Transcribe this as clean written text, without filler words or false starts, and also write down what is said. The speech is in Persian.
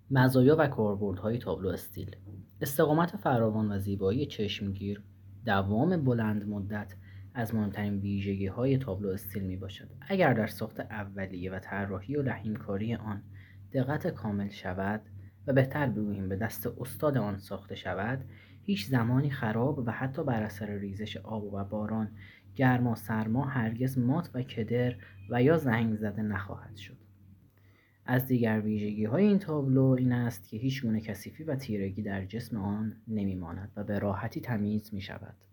مزایا و کاربردهای تابلو استیل: استقامت فراوان و زیبایی چشمگیر، دوام بلند مدت از مهمترین ویژگی‌های تابلو استیل میباشد. اگر در ساخت اولیه و طراحی و رحیم‌کاری آن دقت کامل شود و بهتر بگوییم به دست استاد آن ساخته شود، هیچ زمانی خراب و حتی بر اثر ریزش آب و باران، گرما، سرما هرگز مات و کدر و یا زنگ زده نخواهد شد. از دیگر ویژگی‌های این تابلو این است که هیچگونه کثیفی و تیرگی در جسم آن نمی‌ماند و به راحتی تمیز می‌شود.